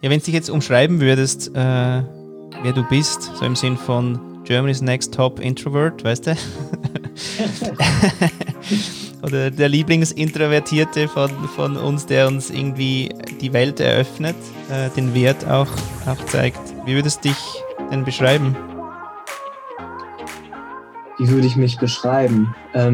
Ja, wenn du dich jetzt umschreiben würdest, wer du bist, so im Sinn von Germany's Next Top Introvert, weißt du? Oder der Lieblingsintrovertierte von uns, der uns irgendwie die Welt eröffnet, den Wert auch zeigt. Wie würdest du dich denn beschreiben? Wie würde ich mich beschreiben?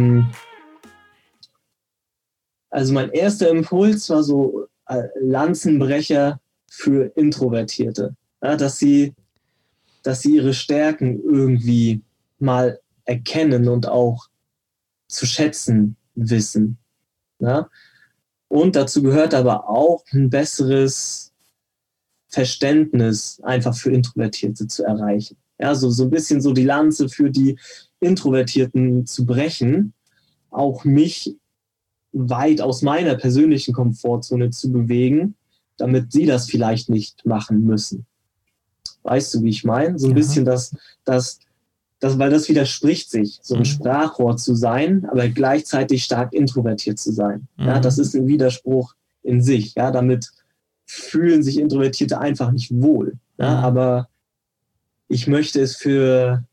Also mein erster Impuls war so Lanzenbrecher für Introvertierte. Ja, dass sie ihre Stärken irgendwie mal erkennen und auch zu schätzen wissen. Ja? Und dazu gehört aber auch ein besseres Verständnis einfach für Introvertierte zu erreichen. Ja, so ein bisschen so die Lanze für die Introvertierten zu brechen, auch mich weit aus meiner persönlichen Komfortzone zu bewegen, damit sie das vielleicht nicht machen müssen. Weißt du, wie ich meine? So ein bisschen weil das widerspricht sich, so ein Sprachrohr zu sein, aber gleichzeitig stark introvertiert zu sein. Ja, das ist ein Widerspruch in sich. Ja, damit fühlen sich Introvertierte einfach nicht wohl. Ja, aber ich möchte es für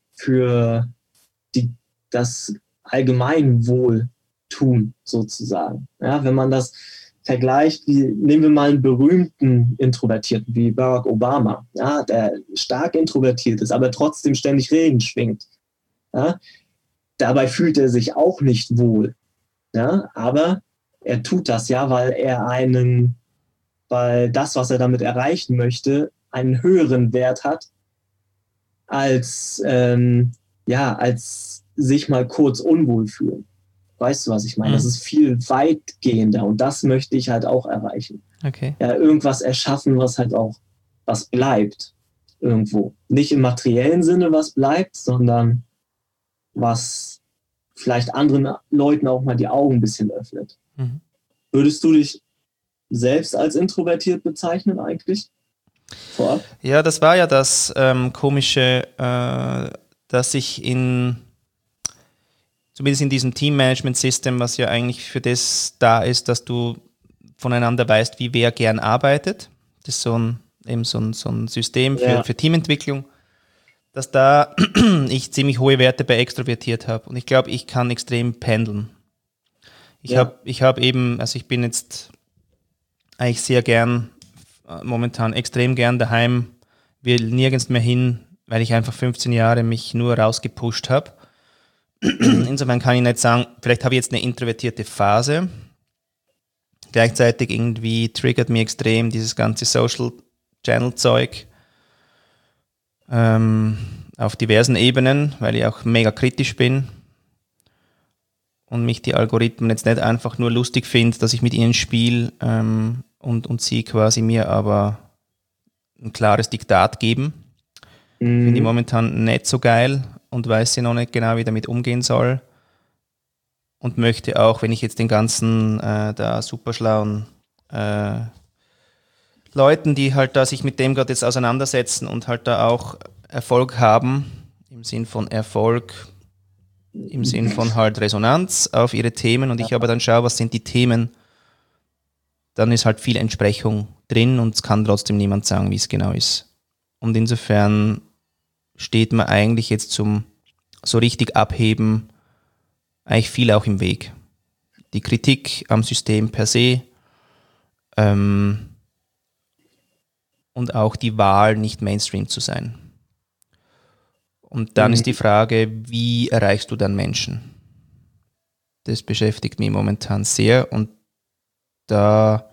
das Allgemeinwohl tun, sozusagen. Ja, wenn man das vergleicht, nehmen wir mal einen berühmten Introvertierten wie Barack Obama, ja, der stark introvertiert ist, aber trotzdem ständig Reden schwingt. Ja, dabei fühlt er sich auch nicht wohl. Ja, aber er tut das ja, weil das, was er damit erreichen möchte, einen höheren Wert hat, als sich mal kurz unwohl fühlen. Weißt du, was ich meine? Das ist viel weitgehender und das möchte ich halt auch erreichen. Okay. Ja, irgendwas erschaffen, was halt auch was bleibt irgendwo. Nicht im materiellen Sinne was bleibt, sondern was vielleicht anderen Leuten auch mal die Augen ein bisschen öffnet. Würdest du dich selbst als introvertiert bezeichnen eigentlich? Vorab? Ja, das war ja das Komische, dass ich zumindest in diesem Team-Management-System, was ja eigentlich für das da ist, dass du voneinander weißt, wie wer gern arbeitet. Das ist so ein System für Teamentwicklung, dass da ich ziemlich hohe Werte bei extrovertiert habe. Und ich glaube, ich kann extrem pendeln. Ich bin jetzt eigentlich sehr gern, momentan extrem gern daheim, will nirgends mehr hin, weil ich einfach 15 Jahre mich nur rausgepusht habe. Insofern kann ich nicht sagen, vielleicht habe ich jetzt eine introvertierte Phase. Gleichzeitig irgendwie triggert mich extrem dieses ganze Social Channel Zeug auf diversen Ebenen, weil ich auch mega kritisch bin und mich die Algorithmen jetzt nicht einfach nur lustig finde, dass ich mit ihnen spiele und sie quasi mir aber ein klares Diktat geben. Finde ich momentan nicht so geil und weiß sie noch nicht genau, wie damit umgehen soll. Und möchte auch, wenn ich jetzt den ganzen da super schlauen Leuten, die halt da sich mit dem gerade jetzt auseinandersetzen und halt da auch Erfolg haben, im Sinn von Erfolg, im Sinn von halt Resonanz auf ihre Themen und ich aber dann schaue, was sind die Themen, dann ist halt viel Entsprechung drin und es kann trotzdem niemand sagen, wie es genau ist. Und insofern steht man eigentlich jetzt zum so richtig abheben eigentlich viel auch im Weg. Die Kritik am System per se und auch die Wahl, nicht Mainstream zu sein. Und dann ist die Frage, wie erreichst du dann Menschen? Das beschäftigt mich momentan sehr und da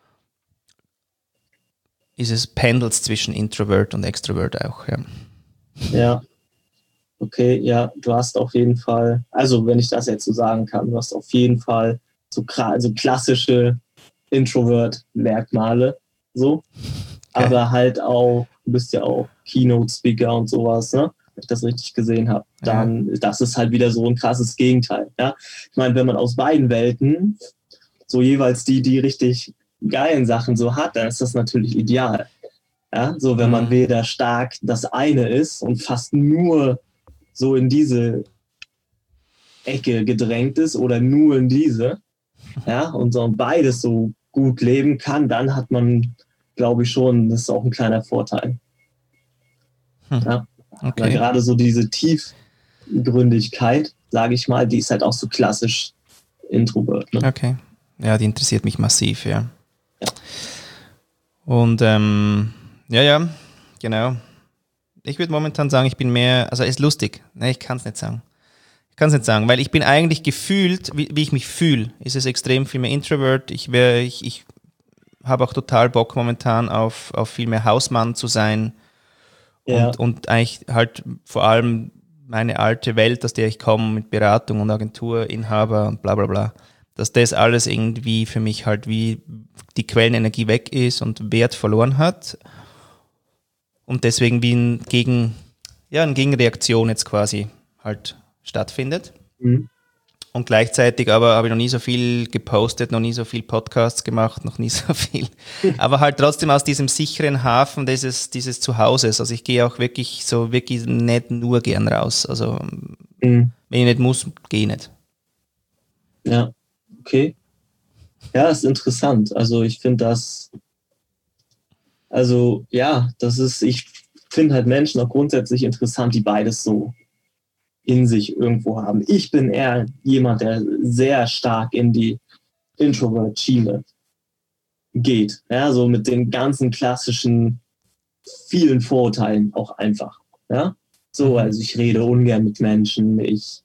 ist es pendels zwischen Introvert und Extrovert auch. Ja. Okay, ja, du hast auf jeden Fall, also wenn ich das jetzt so sagen kann, du hast auf jeden Fall so klassische Introvert-Merkmale, so. Okay. Aber halt auch, du bist ja auch Keynote-Speaker und sowas, ne? Wenn ich das richtig gesehen habe, dann das ist halt wieder so ein krasses Gegenteil, ja. Ich meine, wenn man aus beiden Welten so jeweils die richtig geilen Sachen so hat, dann ist das natürlich ideal. Ja, so wenn man weder stark das eine ist und fast nur so in diese Ecke gedrängt ist oder nur in diese, ja, und so beides so gut leben kann, dann hat man, glaube ich schon, das ist auch ein kleiner Vorteil. Ja? Okay. Weil gerade so diese Tiefgründigkeit, sage ich mal, die ist halt auch so klassisch Introvert. Ne? Okay. Ja, die interessiert mich massiv, ja. Und ja, genau. Ich würde momentan sagen, ich bin mehr, also ist lustig. Ne, ich kann es nicht sagen. Weil ich bin eigentlich gefühlt, wie ich mich fühle, ist es extrem viel mehr Introvert. Ich habe auch total Bock momentan auf viel mehr Hausmann zu sein. Und eigentlich halt vor allem meine alte Welt, aus der ich komme, mit Beratung und Agenturinhaber und bla bla bla, dass das alles irgendwie für mich halt wie die Quellenenergie weg ist und Wert verloren hat. Und deswegen wie eine Gegenreaktion jetzt quasi halt stattfindet. Mhm. Und gleichzeitig aber habe ich noch nie so viel gepostet, noch nie so viel Podcasts gemacht, noch nie so viel. Aber halt trotzdem aus diesem sicheren Hafen dieses Zuhauses. Also ich gehe auch wirklich nicht nur gern raus. Also wenn ich nicht muss, gehe ich nicht. Ja, okay. Ja, ist interessant. Also ich finde ich finde halt Menschen auch grundsätzlich interessant, die beides so in sich irgendwo haben. Ich bin eher jemand, der sehr stark in die Introvert-Schiene geht. Ja, so mit den ganzen klassischen, vielen Vorurteilen auch einfach. Ja, so, also ich rede ungern mit Menschen. Ich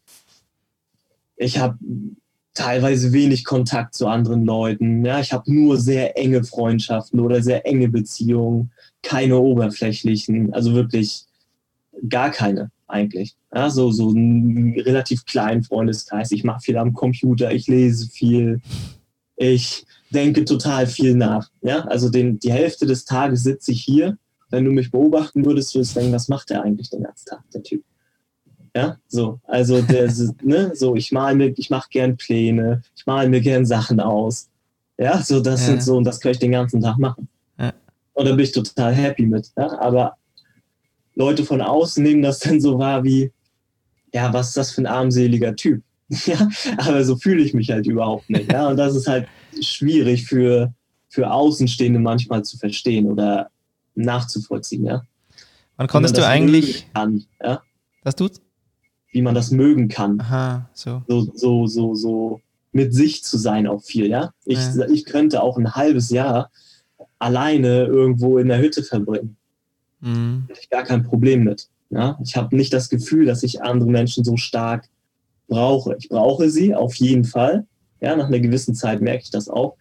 habe teilweise wenig Kontakt zu anderen Leuten. Ja, ich habe nur sehr enge Freundschaften oder sehr enge Beziehungen, keine oberflächlichen, also wirklich gar keine eigentlich. Ja, so einen relativ kleinen Freundeskreis. Ich mache viel am Computer, ich lese viel, ich denke total viel nach. Ja, also die Hälfte des Tages sitze ich hier. Wenn du mich beobachten würdest, würdest du denken, was macht der eigentlich den ganzen Tag, der Typ? Ja, so, also ich mache gern Pläne, ich male mir gern Sachen aus. Ja, so das sind so, und das kann ich den ganzen Tag machen. Ja. Und da bin ich total happy mit. Ja? Aber Leute von außen nehmen das dann so wahr wie, ja, was ist das für ein armseliger Typ? Ja, aber so fühle ich mich halt überhaupt nicht. Ja, und das ist halt schwierig für Außenstehende manchmal zu verstehen oder nachzuvollziehen. Ja. Wann konntest du eigentlich? Ja? Das tut's? Wie man das mögen kann. Aha, so. So mit sich zu sein auch viel, ja. Ich könnte auch ein halbes Jahr alleine irgendwo in der Hütte verbringen. Hätte ich gar kein Problem mit. Ja? Ich habe nicht das Gefühl, dass ich andere Menschen so stark brauche. Ich brauche sie auf jeden Fall. Ja, nach einer gewissen Zeit merke ich das auch.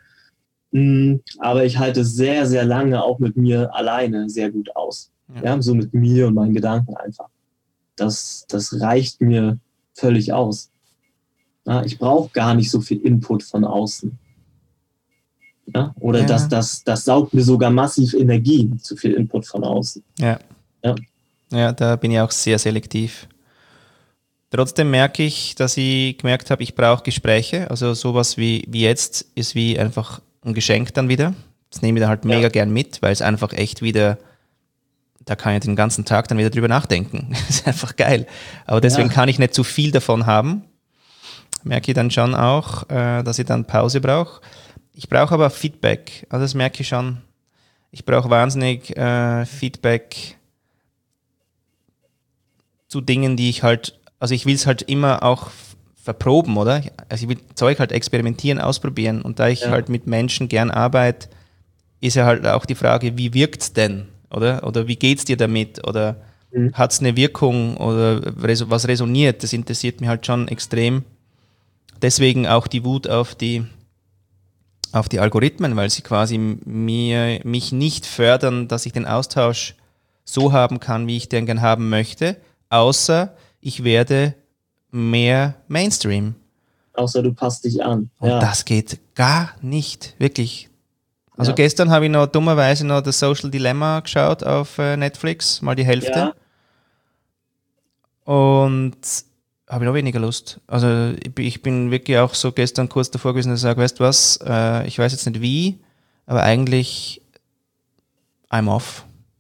Aber ich halte sehr, sehr lange auch mit mir alleine sehr gut aus. Ja, so mit mir und meinen Gedanken einfach. Das reicht mir völlig aus. Ja, ich brauche gar nicht so viel Input von außen. Ja? Oder das saugt mir sogar massiv Energie, zu viel Input von außen. Ja, da bin ich auch sehr selektiv. Trotzdem merke ich, dass ich gemerkt habe, ich brauche Gespräche. Also sowas wie jetzt ist wie einfach ein Geschenk dann wieder. Das nehme ich dann halt mega gern mit, weil es einfach echt wieder, da kann ich den ganzen Tag dann wieder drüber nachdenken. Das ist einfach geil. Aber deswegen kann ich nicht zu viel davon haben. Merke ich dann schon auch, dass ich dann Pause brauche. Ich brauche aber Feedback. Also das merke ich schon. Ich brauche wahnsinnig Feedback zu Dingen, die ich halt, also ich will es halt immer auch verproben, oder? Also ich will Zeug halt experimentieren, ausprobieren. Und da ich halt mit Menschen gern arbeite, ist ja halt auch die Frage, wie wirkt es denn? Oder wie geht es dir damit? Oder hat es eine Wirkung? Oder was resoniert? Das interessiert mich halt schon extrem. Deswegen auch die Wut auf die Algorithmen, weil sie quasi mich nicht fördern, dass ich den Austausch so haben kann, wie ich den gern haben möchte, außer ich werde mehr Mainstream. Außer du passt dich an. Und das geht gar nicht, wirklich. Also gestern habe ich noch dummerweise noch das Social Dilemma geschaut auf Netflix, mal die Hälfte. Und habe ich noch weniger Lust. Also ich bin wirklich auch so gestern kurz davor gewesen, dass ich sage, weißt du was, ich weiß jetzt nicht wie, aber eigentlich I'm off.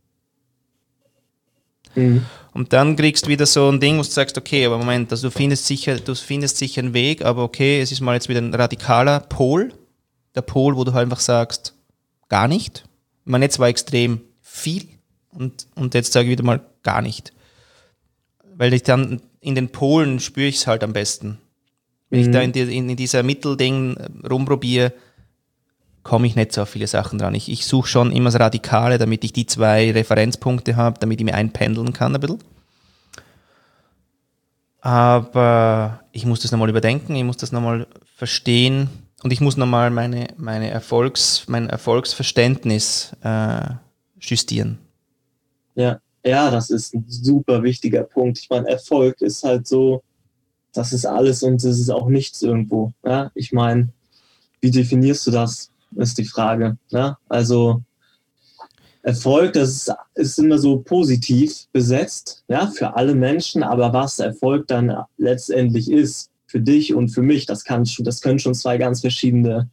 Und dann kriegst du wieder so ein Ding, wo du sagst, okay, aber Moment, also du findest sicher einen Weg, aber okay, es ist mal jetzt wieder ein radikaler Pol. Der Pol, wo du halt einfach sagst, gar nicht. Man jetzt war extrem viel und jetzt sage ich wieder mal gar nicht. Weil ich dann in den Polen spüre ich es halt am besten. Wenn ich da in dieser Mittelding rumprobiere, komme ich nicht so auf viele Sachen dran. Ich suche schon immer das Radikale, damit ich die 2 Referenzpunkte habe, damit ich mir einpendeln kann ein bisschen. Aber ich muss das nochmal überdenken, ich muss das nochmal verstehen und ich muss nochmal mein Erfolgsverständnis justieren. Ja, das ist ein super wichtiger Punkt. Ich meine, Erfolg ist halt so, das ist alles und es ist auch nichts irgendwo. Ja? Ich meine, wie definierst du das, ist die Frage. Ja? Also Erfolg, das ist immer so positiv besetzt, ja, für alle Menschen, aber was Erfolg dann letztendlich ist, für dich und für mich, das können schon 2 ganz verschiedene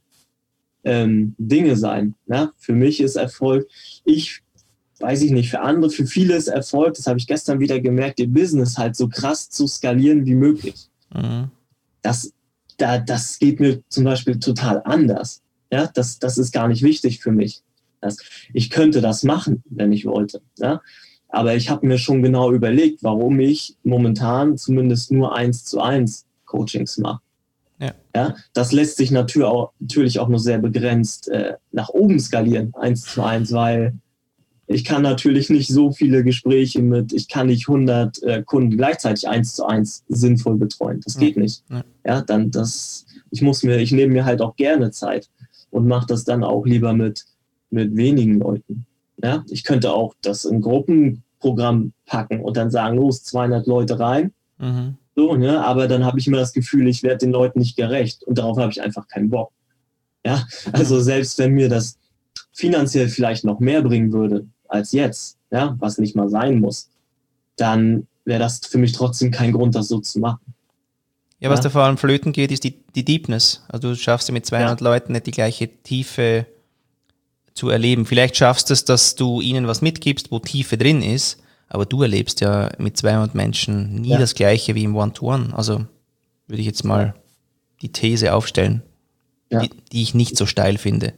Dinge sein. Ja? Für mich ist Erfolg, weiß ich nicht, für viele ist Erfolg, das habe ich gestern wieder gemerkt, ihr Business halt so krass zu skalieren wie möglich. Mhm. Das geht mir zum Beispiel total anders. Ja? Das ist gar nicht wichtig für mich. Ich könnte das machen, wenn ich wollte. Ja? Aber ich habe mir schon genau überlegt, warum ich momentan zumindest nur 1:1 Coachings mache. Ja. Ja? Das lässt sich natürlich auch nur sehr begrenzt nach oben skalieren, 1:1, weil ich kann natürlich nicht so viele Gespräche ich kann nicht 100 Kunden gleichzeitig 1:1 sinnvoll betreuen. Das geht nicht. Ja, ich nehme mir halt auch gerne Zeit und mache das dann auch lieber mit wenigen Leuten. Ja, ich könnte auch das in Gruppenprogramm packen und dann sagen, los, 200 Leute rein. Mhm. So, ne? Aber dann habe ich immer das Gefühl, ich werde den Leuten nicht gerecht und darauf habe ich einfach keinen Bock. Ja, also selbst wenn mir das finanziell vielleicht noch mehr bringen würde als jetzt, ja, was nicht mal sein muss, dann wäre das für mich trotzdem kein Grund, das so zu machen. Ja, was da vor allem flöten geht, ist die Deepness. Also du schaffst ja mit 200 Leuten nicht die gleiche Tiefe zu erleben. Vielleicht schaffst du es, dass du ihnen was mitgibst, wo Tiefe drin ist, aber du erlebst ja mit 200 Menschen nie das Gleiche wie im One-to-One. Also würde ich jetzt mal die These aufstellen, die ich nicht so steil finde.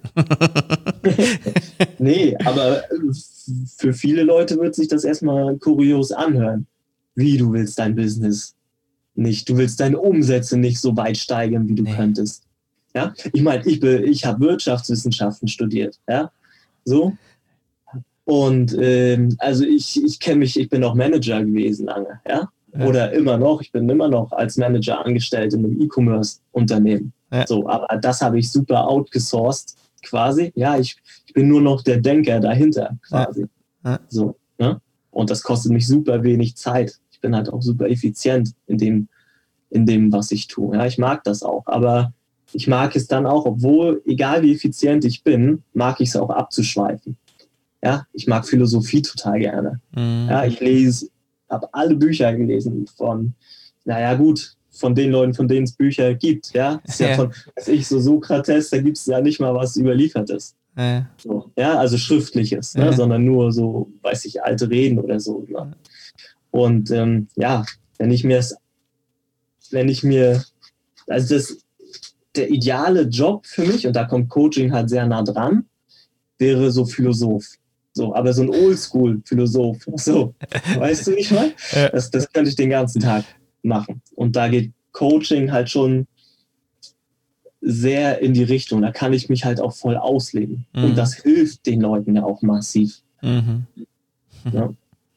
Nee, aber für viele Leute wird sich das erstmal kurios anhören. Wie, du willst dein Business nicht, du willst deine Umsätze nicht so weit steigern, wie du könntest. Ja, ich meine, ich habe Wirtschaftswissenschaften studiert, ja, so. Und also ich kenne mich, ich bin auch Manager gewesen lange, ja, oder immer noch, ich bin immer noch als Manager angestellt in einem E-Commerce-Unternehmen. Ja. So, aber das habe ich super outgesourced, quasi. Ja, ich bin nur noch der Denker dahinter, quasi. Ja. So, ne? Und das kostet mich super wenig Zeit. Ich bin halt auch super effizient in dem, was ich tue. Ja, ich mag das auch, aber ich mag es dann auch, obwohl, egal wie effizient ich bin, mag ich es auch abzuschweifen. Ja, ich mag Philosophie total gerne. Mhm. Ja, ich habe alle Bücher gelesen von den Leuten, von denen es Bücher gibt. Ja, das ist ja von, so Sokrates, da gibt es ja nicht mal was Überliefertes. So, ja, also Schriftliches, ne, sondern nur so, weiß ich, alte Reden oder so. Ne? Und der ideale Job für mich, und da kommt Coaching halt sehr nah dran, wäre so Philosoph. So, aber so ein Oldschool-Philosoph. So, weißt du, wie ich meine? Das könnte ich den ganzen Tag machen. Und da geht Coaching halt schon sehr in die Richtung. Da kann ich mich halt auch voll ausleben. Mhm. Und das hilft den Leuten ja auch massiv. Mhm. Ja.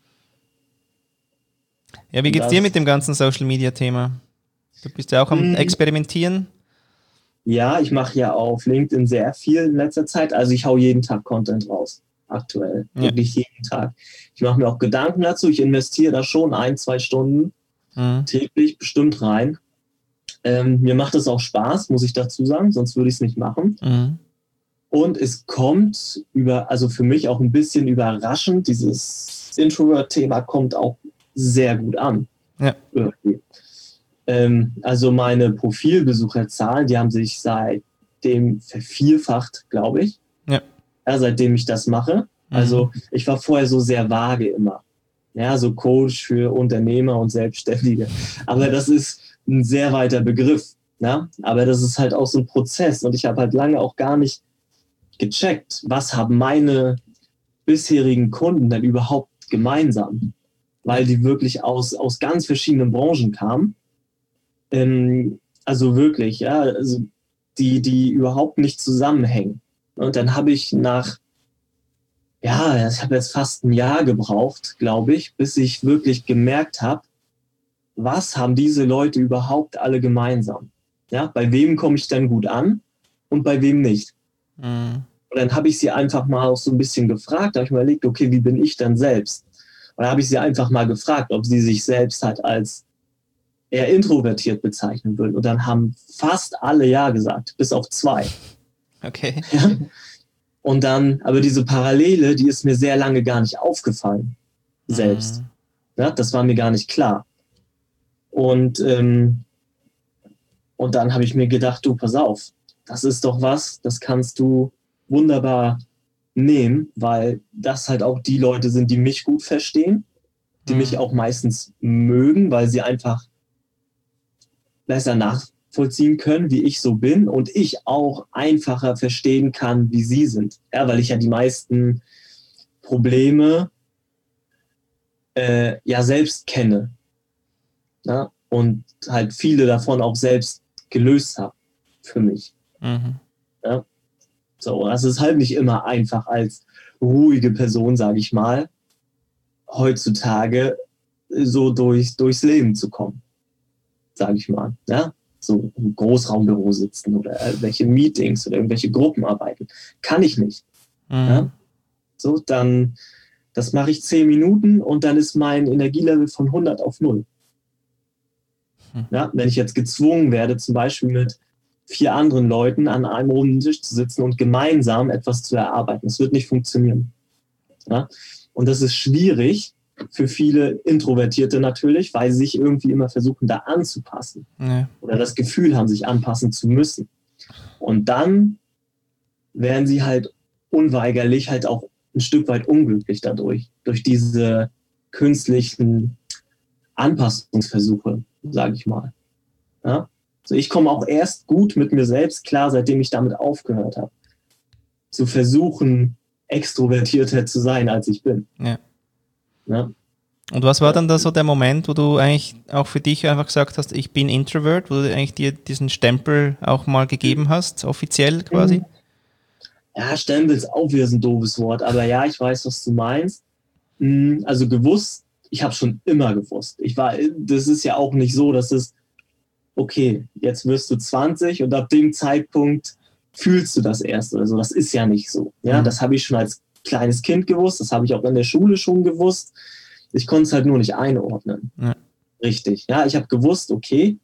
Ja, wie geht's dir mit dem ganzen Social-Media-Thema? Du bist ja auch am Experimentieren. Ja, ich mache ja auf LinkedIn sehr viel in letzter Zeit. Also ich hau jeden Tag Content raus. Aktuell. Wirklich jeden Tag. Ich mache mir auch Gedanken dazu. Ich investiere da schon 1-2 Stunden täglich bestimmt rein. Mir macht es auch Spaß, muss ich dazu sagen, sonst würde ich es nicht machen. Mhm. Und es kommt also für mich auch ein bisschen überraschend, dieses Introvert-Thema kommt auch sehr gut an. Ja. Irgendwie. Also meine Profilbesucherzahlen, die haben sich seitdem vervierfacht, glaube ich. Ja, seitdem ich das mache. Also ich war vorher so sehr vage immer. Ja, so Coach für Unternehmer und Selbstständige. Aber das ist ein sehr weiter Begriff. Ja? Aber das ist halt auch so ein Prozess. Und ich habe halt lange auch gar nicht gecheckt, was haben meine bisherigen Kunden denn überhaupt gemeinsam? Weil die wirklich aus ganz verschiedenen Branchen kamen. Also wirklich, ja, also die überhaupt nicht zusammenhängen. Und dann habe ich ich habe jetzt fast ein Jahr gebraucht, glaube ich, bis ich wirklich gemerkt habe, was haben diese Leute überhaupt alle gemeinsam? Ja, bei wem komme ich denn gut an und bei wem nicht? Und dann habe ich sie einfach mal auch so ein bisschen gefragt, habe ich mir überlegt, okay, wie bin ich denn selbst? Und dann habe ich sie einfach mal gefragt, ob sie sich selbst halt als eher introvertiert bezeichnen würden. Und dann haben fast alle ja gesagt, bis auf 2. Okay. Ja? Und dann, aber diese Parallele, die ist mir sehr lange gar nicht aufgefallen, selbst. Ja, das war mir gar nicht klar. Und dann habe ich mir gedacht, du, pass auf, das ist doch was, das kannst du wunderbar nehmen, weil das halt auch die Leute sind, die mich gut verstehen, die mich auch meistens mögen, weil sie einfach besser nachvollziehen können, wie ich so bin und ich auch einfacher verstehen kann, wie sie sind. Ja, weil ich ja die meisten Probleme selbst kenne. Ja, und halt viele davon auch selbst gelöst habe für mich. Ja, so, das ist halt nicht immer einfach als ruhige Person, sage ich mal, heutzutage so durchs Leben zu kommen, sage ich mal. Ja, so im Großraumbüro sitzen oder irgendwelche Meetings oder irgendwelche Gruppenarbeiten. Kann ich nicht. Ja? So, dann, das mache ich 10 Minuten und dann ist mein Energielevel von 100 auf 0. Ja, wenn ich jetzt gezwungen werde, zum Beispiel mit 4 anderen Leuten an einem runden Tisch zu sitzen und gemeinsam etwas zu erarbeiten. Das wird nicht funktionieren. Ja? Und das ist schwierig für viele Introvertierte natürlich, weil sie sich irgendwie immer versuchen, da anzupassen. Ja. Oder das Gefühl haben, sich anpassen zu müssen. Und dann werden sie halt unweigerlich halt auch ein Stück weit unglücklich dadurch, durch diese künstlichen Anpassungsversuche, sage ich mal. Ja? Also ich komme auch erst gut mit mir selbst klar, seitdem ich damit aufgehört habe, zu versuchen, extrovertierter zu sein, als ich bin. Ja. Ja. Und was war dann da so der Moment, wo du eigentlich auch für dich einfach gesagt hast, ich bin Introvert, wo du eigentlich dir diesen Stempel auch mal gegeben hast, offiziell quasi? Ja, Stempel ist auch wieder so ein doofes Wort, aber ja, ich weiß, was du meinst. Also gewusst, ich habe schon immer gewusst. Das ist ja auch nicht so, dass es, okay, jetzt wirst du 20 und ab dem Zeitpunkt fühlst du das erst oder so. Das ist ja nicht so. Ja, das habe ich schon als kleines Kind gewusst, das habe ich auch in der Schule schon gewusst. Ich konnte es halt nur nicht einordnen. Ja. Richtig. Ja, ich habe gewusst, okay,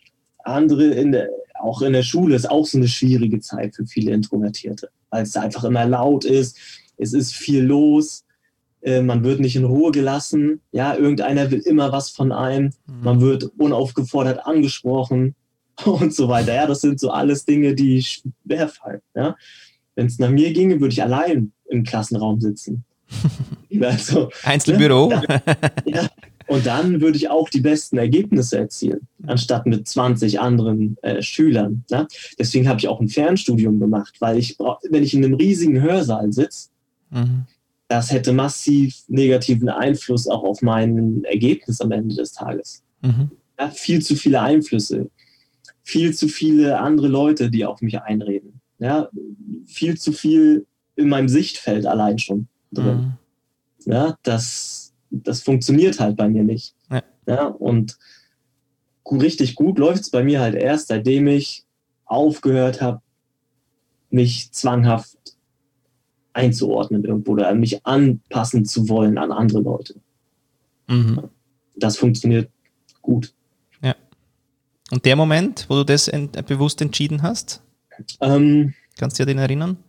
auch in der Schule ist auch so eine schwierige Zeit für viele Introvertierte, weil es einfach immer laut ist, es ist viel los, man wird nicht in Ruhe gelassen, ja, irgendeiner will immer was von einem, man wird unaufgefordert angesprochen und so weiter. Ja, das sind so alles Dinge, die schwerfallen. Ja. Wenn es nach mir ginge, würde ich allein im Klassenraum sitzen. Also, Einzelbüro. Ja, und dann würde ich auch die besten Ergebnisse erzielen, anstatt mit 20 anderen Schülern. Ne? Deswegen habe ich auch ein Fernstudium gemacht, weil wenn ich in einem riesigen Hörsaal sitze, das hätte massiv negativen Einfluss auch auf mein Ergebnis am Ende des Tages. Ja, viel zu viele Einflüsse, viel zu viele andere Leute, die auf mich einreden. Ja, viel zu viel in meinem Sichtfeld allein schon drin. Ja, das funktioniert halt bei mir nicht. Ja, und richtig gut läuft es bei mir halt erst, seitdem ich aufgehört habe, mich zwanghaft einzuordnen irgendwo oder mich anpassen zu wollen an andere Leute. Das funktioniert gut. Ja. Und der Moment, wo du das bewusst entschieden hast? Kannst du dir den erinnern?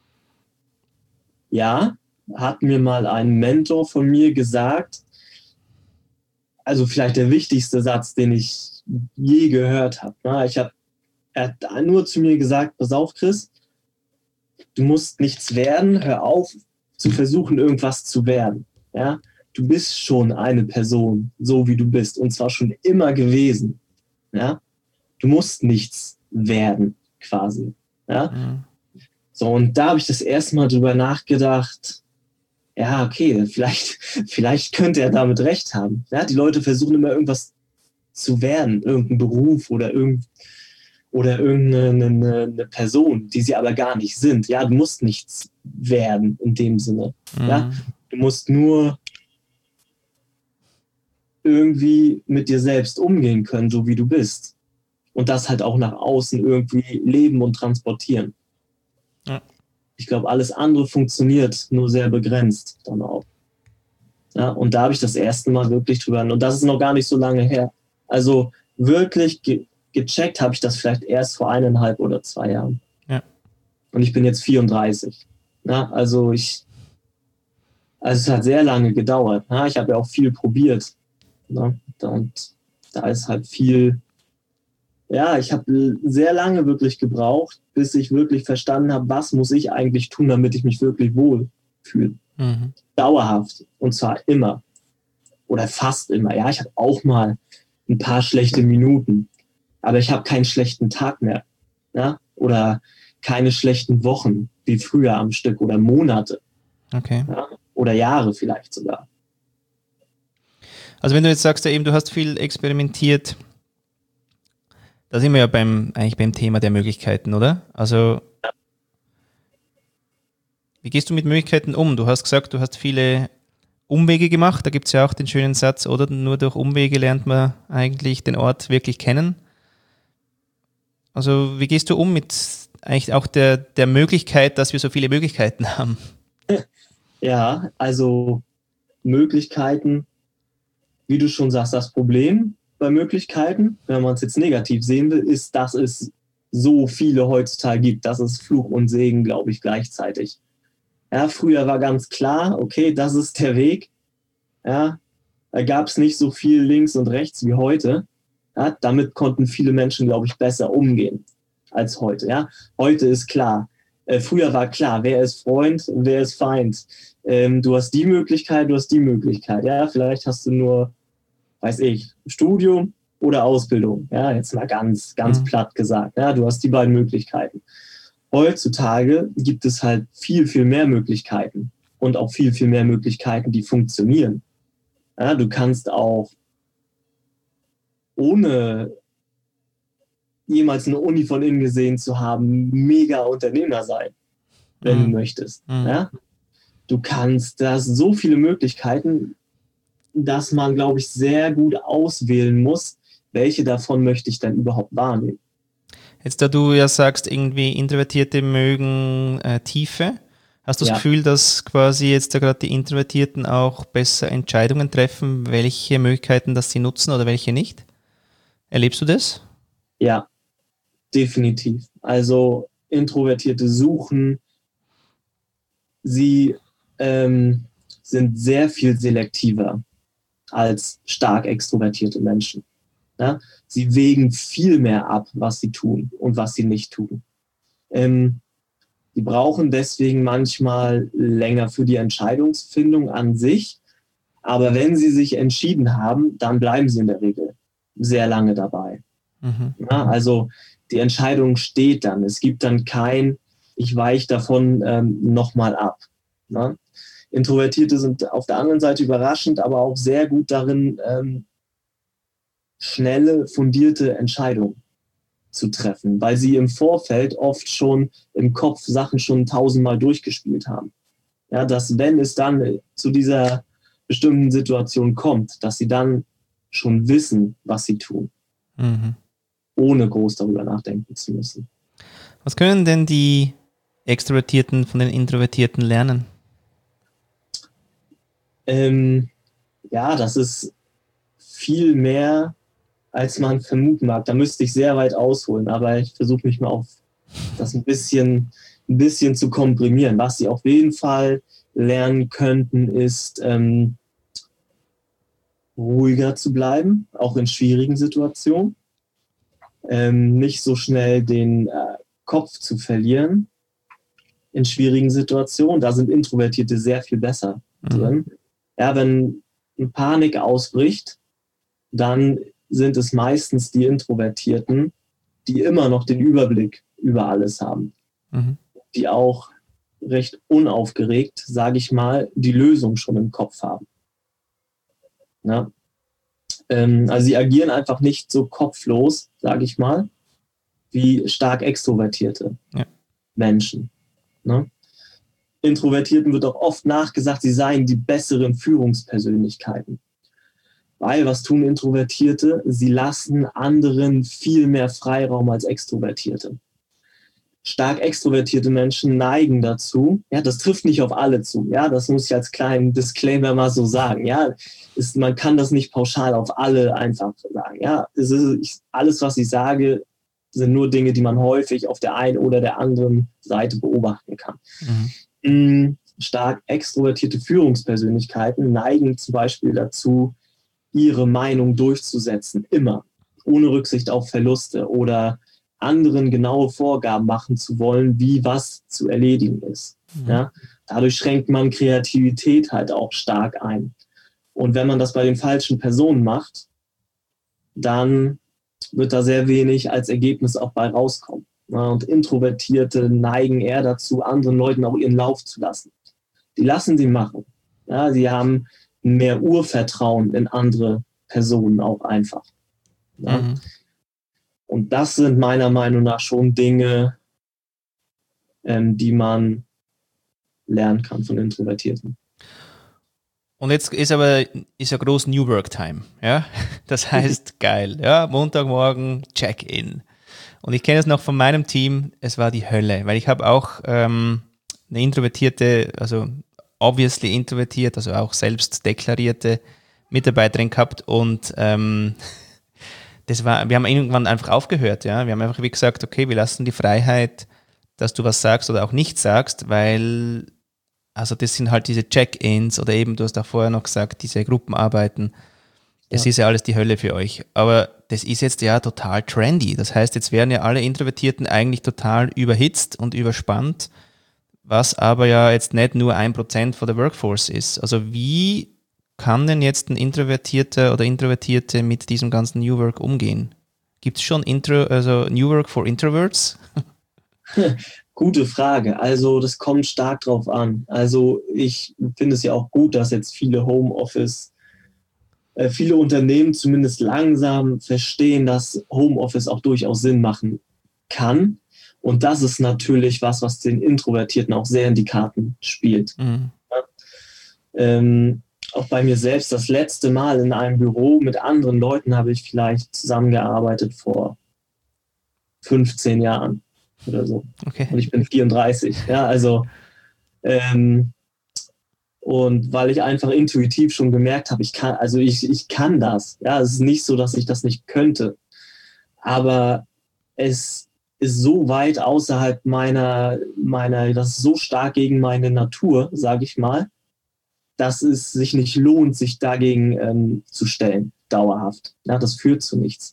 Ja, hat mir mal ein Mentor von mir gesagt, also vielleicht der wichtigste Satz, den ich je gehört habe. Er hat nur zu mir gesagt, pass auf, Chris, du musst nichts werden, hör auf zu versuchen, irgendwas zu werden. Ja? Du bist schon eine Person, so wie du bist, und zwar schon immer gewesen. Ja? Du musst nichts werden, quasi. Ja? So, und da habe ich das erste Mal drüber nachgedacht, ja, okay, vielleicht könnte er damit recht haben. Ja, die Leute versuchen immer irgendwas zu werden, irgendein Beruf oder irgendeine eine Person, die sie aber gar nicht sind. Ja, du musst nichts werden in dem Sinne. Ja, du musst nur irgendwie mit dir selbst umgehen können, so wie du bist. Und das halt auch nach außen irgendwie leben und transportieren. Ja. Ich glaube, alles andere funktioniert nur sehr begrenzt dann auch. Ja, und da habe ich das erste Mal wirklich drüber, und das ist noch gar nicht so lange her. Also wirklich gecheckt habe ich das vielleicht erst vor 1,5 oder 2 Jahren. Ja. Und ich bin jetzt 34. Ja, also es hat sehr lange gedauert. Ja, ich habe ja auch viel probiert. Ne? Und da ist halt viel, ja, ich habe sehr lange wirklich gebraucht, bis ich wirklich verstanden habe, was muss ich eigentlich tun, damit ich mich wirklich wohl fühle. Dauerhaft. Und zwar immer. Oder fast immer. Ja, ich habe auch mal ein paar schlechte Minuten. Aber ich habe keinen schlechten Tag mehr. Ja? Oder keine schlechten Wochen wie früher am Stück oder Monate. Okay. Ja? Oder Jahre vielleicht sogar. Also wenn du jetzt sagst, ja eben, du hast viel experimentiert, da sind wir ja eigentlich beim Thema der Möglichkeiten, oder? Also wie gehst du mit Möglichkeiten um? Du hast gesagt, du hast viele Umwege gemacht. Da gibt es ja auch den schönen Satz, oder? Nur durch Umwege lernt man eigentlich den Ort wirklich kennen. Also wie gehst du um mit eigentlich auch der Möglichkeit, dass wir so viele Möglichkeiten haben? Ja, also Möglichkeiten, wie du schon sagst, das Problem bei Möglichkeiten, wenn man es jetzt negativ sehen will, ist, dass es so viele heutzutage gibt. Das ist Fluch und Segen, glaube ich, gleichzeitig. Ja, früher war ganz klar, okay, das ist der Weg. Ja, da gab es nicht so viel links und rechts wie heute. Ja, damit konnten viele Menschen, glaube ich, besser umgehen als heute. Ja, heute ist klar. Früher war klar, wer ist Freund und wer ist Feind. Du hast die Möglichkeit, du hast die Möglichkeit. Ja, vielleicht hast du nur, weiß ich, Studium oder Ausbildung. Ja, jetzt mal ganz platt gesagt. Ja, du hast die beiden Möglichkeiten. Heutzutage gibt es halt viel, viel mehr Möglichkeiten und auch viel, viel mehr Möglichkeiten, die funktionieren. Ja, du kannst auch ohne jemals eine Uni von innen gesehen zu haben, mega Unternehmer sein, wenn du möchtest. Ja? Du kannst, da hast so viele Möglichkeiten, dass man, glaube ich, sehr gut auswählen muss, welche davon möchte ich dann überhaupt wahrnehmen. Jetzt, da du ja sagst, irgendwie Introvertierte mögen Tiefe, hast du das Gefühl, dass quasi jetzt da gerade die Introvertierten auch besser Entscheidungen treffen, welche Möglichkeiten das sie nutzen oder welche nicht? Erlebst du das? Ja, definitiv. Also Introvertierte suchen, sie sind sehr viel selektiver als stark extrovertierte Menschen. Ja? Sie wägen viel mehr ab, was sie tun und was sie nicht tun. Die brauchen deswegen manchmal länger für die Entscheidungsfindung an sich. Aber wenn sie sich entschieden haben, dann bleiben sie in der Regel sehr lange dabei. Ja, also die Entscheidung steht dann. Es gibt dann kein, ich weiche davon nochmal ab. Ne? Introvertierte sind auf der anderen Seite überraschend, aber auch sehr gut darin, schnelle, fundierte Entscheidungen zu treffen, weil sie im Vorfeld oft schon im Kopf Sachen schon 1000-mal durchgespielt haben. Ja, dass wenn es dann zu dieser bestimmten Situation kommt, dass sie dann schon wissen, was sie tun, ohne groß darüber nachdenken zu müssen. Was können denn die Extrovertierten von den Introvertierten lernen? Ja, das ist viel mehr, als man vermuten mag. Da müsste ich sehr weit ausholen, aber ich versuche mich mal auf das ein bisschen zu komprimieren. Was sie auf jeden Fall lernen könnten, ist ruhiger zu bleiben, auch in schwierigen Situationen. Nicht so schnell den Kopf zu verlieren in schwierigen Situationen. Da sind Introvertierte sehr viel besser drin. Ja, wenn eine Panik ausbricht, dann sind es meistens die Introvertierten, die immer noch den Überblick über alles haben. Die auch recht unaufgeregt, sage ich mal, die Lösung schon im Kopf haben. Ja? Also sie agieren einfach nicht so kopflos, sage ich mal, wie stark extrovertierte Menschen. Ne? Introvertierten wird auch oft nachgesagt, sie seien die besseren Führungspersönlichkeiten. Weil, was tun Introvertierte? Sie lassen anderen viel mehr Freiraum als Extrovertierte. Stark extrovertierte Menschen neigen dazu, ja, das trifft nicht auf alle zu, ja, das muss ich als kleinen Disclaimer mal so sagen, ja, man kann das nicht pauschal auf alle einfach sagen, ja, alles, was ich sage, sind nur Dinge, die man häufig auf der einen oder der anderen Seite beobachten kann. Stark extrovertierte Führungspersönlichkeiten neigen zum Beispiel dazu, ihre Meinung durchzusetzen, immer, ohne Rücksicht auf Verluste oder anderen genaue Vorgaben machen zu wollen, wie was zu erledigen ist. Ja? Dadurch schränkt man Kreativität halt auch stark ein. Und wenn man das bei den falschen Personen macht, dann wird da sehr wenig als Ergebnis auch bei rauskommen. Ja? Und Introvertierte neigen eher dazu, anderen Leuten auch ihren Lauf zu lassen. Die lassen sie machen. Ja? Sie haben mehr Urvertrauen in andere Personen auch einfach. Ja? Und das sind meiner Meinung nach schon Dinge, die man lernen kann von Introvertierten. Und jetzt ist ja groß New Work Time, ja? Das heißt, geil, ja, Montagmorgen, Check-in. Und ich kenne es noch von meinem Team, es war die Hölle, weil ich habe auch eine introvertierte, also obviously introvertiert, also auch selbst deklarierte Mitarbeiterin gehabt und wir haben irgendwann einfach aufgehört, ja. Wir haben einfach wie gesagt, okay, wir lassen die Freiheit, dass du was sagst oder auch nicht sagst, weil, also das sind halt diese Check-ins oder eben, du hast auch vorher noch gesagt, diese Gruppenarbeiten, das ist ja alles die Hölle für euch. Aber das ist jetzt ja total trendy. Das heißt, jetzt werden ja alle Introvertierten eigentlich total überhitzt und überspannt, was aber ja jetzt nicht nur 1% von der Workforce ist. Also wie kann denn jetzt ein Introvertierter oder Introvertierte mit diesem ganzen New Work umgehen? Gibt es schon New Work for Introverts? Gute Frage. Also das kommt stark drauf an. Also ich finde es ja auch gut, dass jetzt viele Unternehmen zumindest langsam verstehen, dass Homeoffice auch durchaus Sinn machen kann. Und das ist natürlich was den Introvertierten auch sehr in die Karten spielt. Ja? Auch bei mir selbst, das letzte Mal in einem Büro mit anderen Leuten habe ich vielleicht zusammengearbeitet vor 15 Jahren oder so. Okay. Und ich bin 34. Ja, also und weil ich einfach intuitiv schon gemerkt habe, ich kann das. Ja, es ist nicht so, dass ich das nicht könnte. Aber es ist so weit außerhalb das ist so stark gegen meine Natur, sage ich mal, dass es sich nicht lohnt, sich dagegen zu dauerhaft. Ja, das führt zu nichts.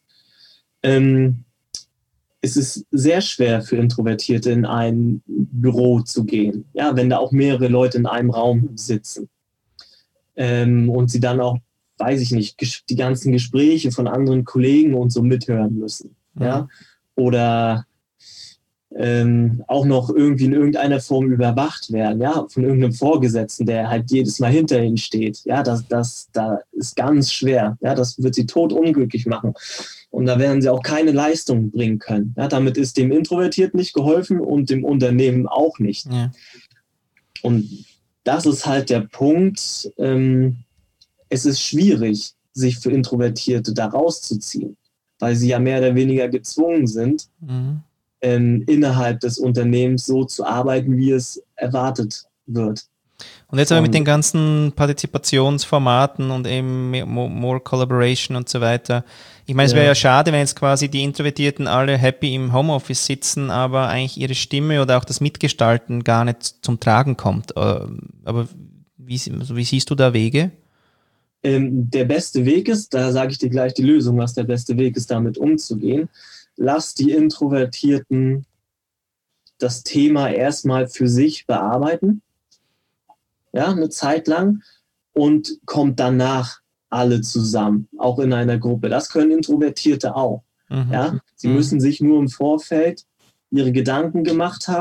Es ist sehr schwer für Introvertierte, in ein Büro zu gehen, ja, wenn da auch mehrere Leute in einem Raum sitzen. Und sie dann auch, weiß ich nicht, die ganzen Gespräche von anderen Kollegen und so mithören müssen. Ja? Oder auch noch irgendwie in irgendeiner Form überwacht werden, ja, von irgendeinem Vorgesetzten, der halt jedes Mal hinter ihnen steht. Ja, das ist ganz schwer. Ja, das wird sie totunglücklich machen. Und da werden sie auch keine Leistung bringen können. Ja, damit ist dem Introvertierten nicht geholfen und dem Unternehmen auch nicht. Ja. Und das ist halt der Punkt. Es ist schwierig, sich für Introvertierte da rauszuziehen, weil sie ja mehr oder weniger gezwungen sind, innerhalb des Unternehmens so zu arbeiten, wie es erwartet wird. Und jetzt aber mit den ganzen Partizipationsformaten und eben more Collaboration und so weiter. Ich meine, es wäre ja schade, wenn jetzt quasi die Introvertierten alle happy im Homeoffice sitzen, aber eigentlich ihre Stimme oder auch das Mitgestalten gar nicht zum Tragen kommt. Aber wie siehst du da Wege? Der beste Weg ist, da sage ich dir gleich die Lösung, was der beste Weg ist, damit umzugehen. Lass die Introvertierten das Thema erstmal für sich bearbeiten, ja, eine Zeit lang, und kommt danach alle zusammen, auch in einer Gruppe. Das können Introvertierte auch. Ja? Sie müssen sich nur im Vorfeld ihre Gedanken gemacht haben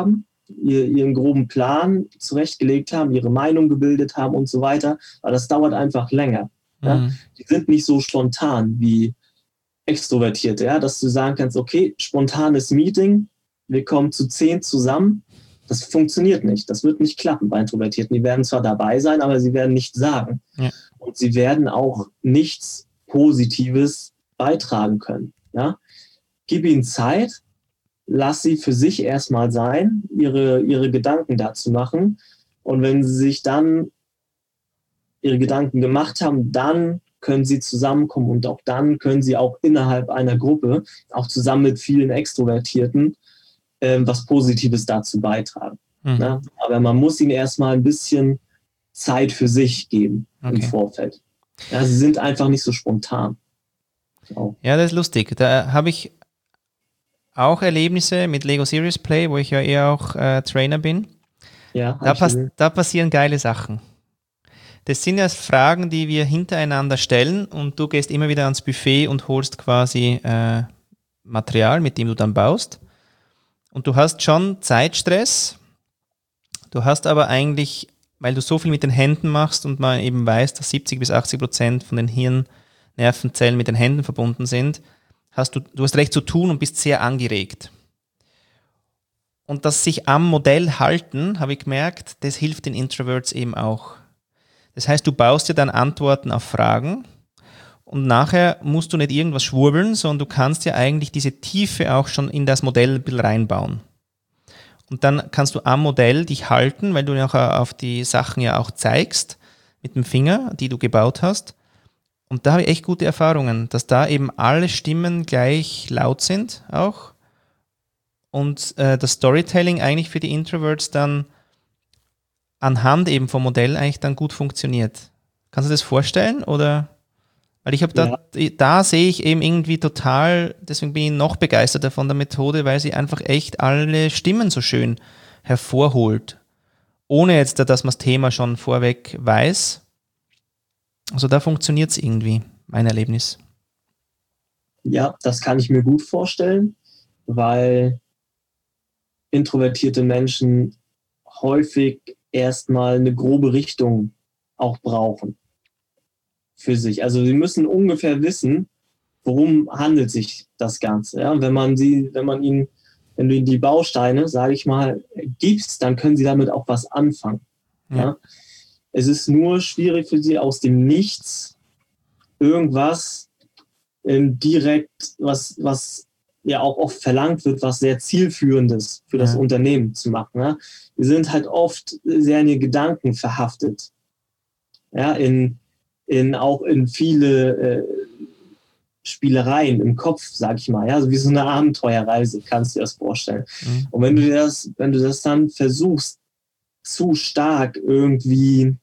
ihren groben Plan zurechtgelegt haben, ihre Meinung gebildet haben und so weiter. Aber das dauert einfach länger. Ja? Die sind nicht so spontan wie Extrovertierte, ja? Dass du sagen kannst, okay, spontanes Meeting, wir kommen zu 10 zusammen. Das funktioniert nicht. Das wird nicht klappen bei Introvertierten. Die werden zwar dabei sein, aber sie werden nichts sagen. Ja. Und sie werden auch nichts Positives beitragen können. Ja? Gib ihnen Zeit, lass sie für sich erstmal sein, ihre Gedanken dazu machen. Und wenn sie sich dann ihre Gedanken gemacht haben, dann können sie zusammenkommen und auch dann können sie auch innerhalb einer Gruppe, auch zusammen mit vielen Extrovertierten, was Positives dazu beitragen. Ne? Aber man muss ihnen erstmal ein bisschen Zeit für sich geben im Vorfeld. Ja, sie sind einfach nicht so spontan. Auch. Ja, das ist lustig. Da habe ich auch Erlebnisse mit Lego Serious Play, wo ich ja eher auch Trainer bin. Ja, da passieren geile Sachen. Das sind ja Fragen, die wir hintereinander stellen und du gehst immer wieder ans Buffet und holst quasi Material, mit dem du dann baust. Und du hast schon Zeitstress. Du hast aber eigentlich, weil du so viel mit den Händen machst und man eben weiß, dass 70-80% von den Hirnnervenzellen mit den Händen verbunden sind, du hast recht zu tun und bist sehr angeregt. Und das sich am Modell halten, habe ich gemerkt, das hilft den Introverts eben auch. Das heißt, du baust dir dann Antworten auf Fragen und nachher musst du nicht irgendwas schwurbeln, sondern du kannst ja eigentlich diese Tiefe auch schon in das Modell ein bisschen reinbauen. Und dann kannst du am Modell dich halten, weil du nachher auf die Sachen ja auch zeigst mit dem Finger, die du gebaut hast. Und da habe ich echt gute Erfahrungen, dass da eben alle Stimmen gleich laut sind auch und das Storytelling eigentlich für die Introverts dann anhand eben vom Modell eigentlich dann gut funktioniert. Kannst du das vorstellen? Oder? Weil ich habe da sehe ich eben irgendwie total, deswegen bin ich noch begeisterter von der Methode, weil sie einfach echt alle Stimmen so schön hervorholt. Ohne jetzt, dass man das Thema schon vorweg weiß. Also da funktioniert es irgendwie, mein Erlebnis. Ja, das kann ich mir gut vorstellen, weil introvertierte Menschen häufig erstmal eine grobe Richtung auch brauchen für sich. Also sie müssen ungefähr wissen, worum handelt sich das Ganze. Ja? Wenn du ihnen die Bausteine, sage ich mal, gibst, dann können sie damit auch was anfangen. Ja? Es ist nur schwierig für sie, aus dem Nichts irgendwas direkt, was ja auch oft verlangt wird, was sehr zielführendes für das Unternehmen zu machen. Ja? Wir sind halt oft sehr in den Gedanken verhaftet. Ja, auch in viele Spielereien im Kopf, sag ich mal, ja, also wie so eine Abenteuerreise, kannst du dir das vorstellen. Und wenn du das dann versuchst, zu stark irgendwie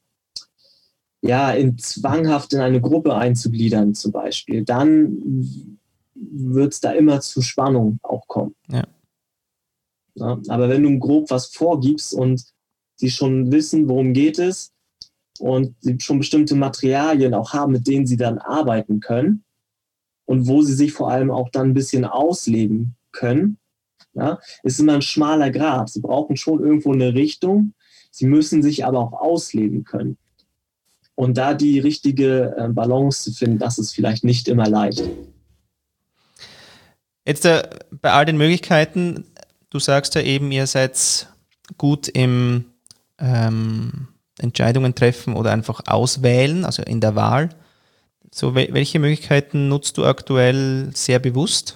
zwanghaft in eine Gruppe einzugliedern zum Beispiel, dann wird es da immer zu Spannung auch kommen. Ja. Ja, aber wenn du grob was vorgibst und sie schon wissen, worum geht es und sie schon bestimmte Materialien auch haben, mit denen sie dann arbeiten können und wo sie sich vor allem auch dann ein bisschen ausleben können, ja, ist immer ein schmaler Grat. Sie brauchen schon irgendwo eine Richtung, sie müssen sich aber auch ausleben können. Und da die richtige Balance zu finden, das ist vielleicht nicht immer leicht. Jetzt bei all den Möglichkeiten, du sagst ja eben, ihr seid gut im Entscheidungen treffen oder einfach auswählen, also in der Wahl. So, welche Möglichkeiten nutzt du aktuell sehr bewusst?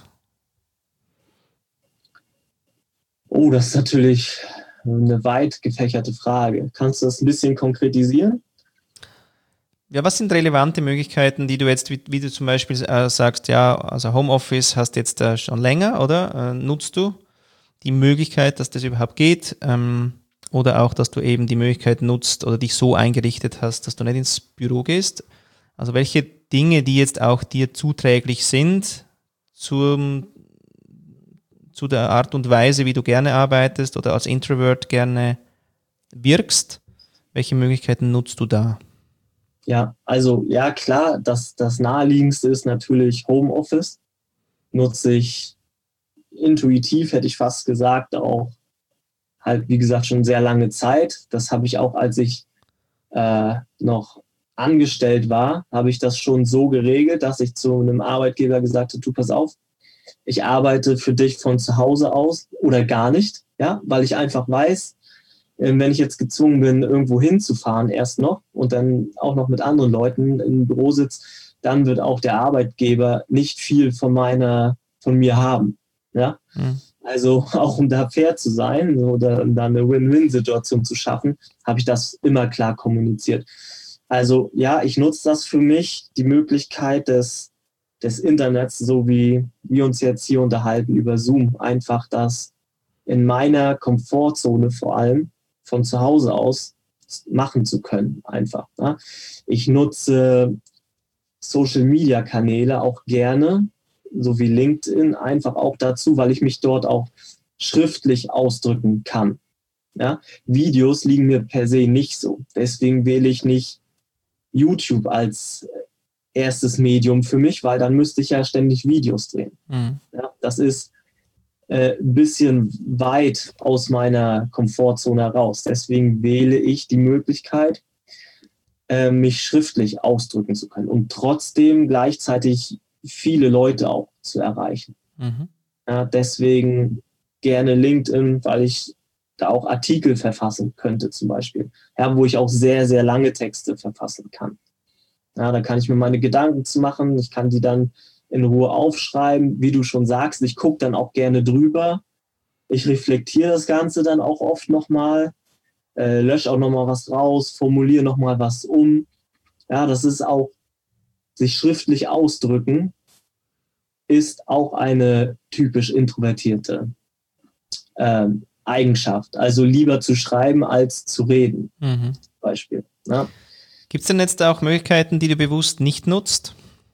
Oh, das ist natürlich eine weit gefächerte Frage. Kannst du das ein bisschen konkretisieren? Ja, was sind relevante Möglichkeiten, die du jetzt, wie du zum Beispiel sagst, ja, also Homeoffice hast jetzt schon länger, oder? Nutzt du die Möglichkeit, dass das überhaupt geht? Oder auch, dass du eben die Möglichkeit nutzt oder dich so eingerichtet hast, dass du nicht ins Büro gehst? Also welche Dinge, die jetzt auch dir zuträglich sind zu der Art und Weise, wie du gerne arbeitest oder als Introvert gerne wirkst, welche Möglichkeiten nutzt du da? Ja, also ja klar, das naheliegendste ist natürlich Homeoffice. Nutze ich intuitiv, hätte ich fast gesagt, auch halt, wie gesagt, schon sehr lange Zeit. Das habe ich auch, als ich noch angestellt war, habe ich das schon so geregelt, dass ich zu einem Arbeitgeber gesagt habe, du, pass auf, ich arbeite für dich von zu Hause aus oder gar nicht, ja, weil ich einfach weiß, wenn ich jetzt gezwungen bin, irgendwo hinzufahren erst noch und dann auch noch mit anderen Leuten im Büro sitze, dann wird auch der Arbeitgeber nicht viel von mir haben, ja. Mhm. Also auch um da fair zu sein oder um da eine Win-Win-Situation zu schaffen, habe ich das immer klar kommuniziert. Also ja, ich nutze das für mich, die Möglichkeit des Internets, so wie wir uns jetzt hier unterhalten über Zoom, einfach das in meiner Komfortzone vor allem von zu Hause aus machen zu können. Einfach. Ne? Ich nutze Social-Media-Kanäle auch gerne, so wie LinkedIn, einfach auch dazu, weil ich mich dort auch schriftlich ausdrücken kann. Ja? Videos liegen mir per se nicht so. Deswegen wähle ich nicht YouTube als erstes Medium für mich, weil dann müsste ich ja ständig Videos drehen. Mhm. Ja, das ist ein bisschen weit aus meiner Komfortzone heraus. Deswegen wähle ich die Möglichkeit, mich schriftlich ausdrücken zu können und trotzdem gleichzeitig viele Leute auch zu erreichen. Mhm. Ja, deswegen gerne LinkedIn, weil ich da auch Artikel verfassen könnte zum Beispiel, ja, wo ich auch sehr, sehr lange Texte verfassen kann. Ja, da kann ich mir meine Gedanken zu machen, ich kann die dann in Ruhe aufschreiben, wie du schon sagst, ich gucke dann auch gerne drüber, ich reflektiere das Ganze dann auch oft nochmal, lösche auch nochmal was raus, formuliere nochmal was um. Ja, das ist auch, sich schriftlich ausdrücken, ist auch eine typisch introvertierte Eigenschaft. Also lieber zu schreiben als zu reden, zum Beispiel. Ja. Gibt es denn jetzt auch Möglichkeiten, die du bewusst nicht nutzt?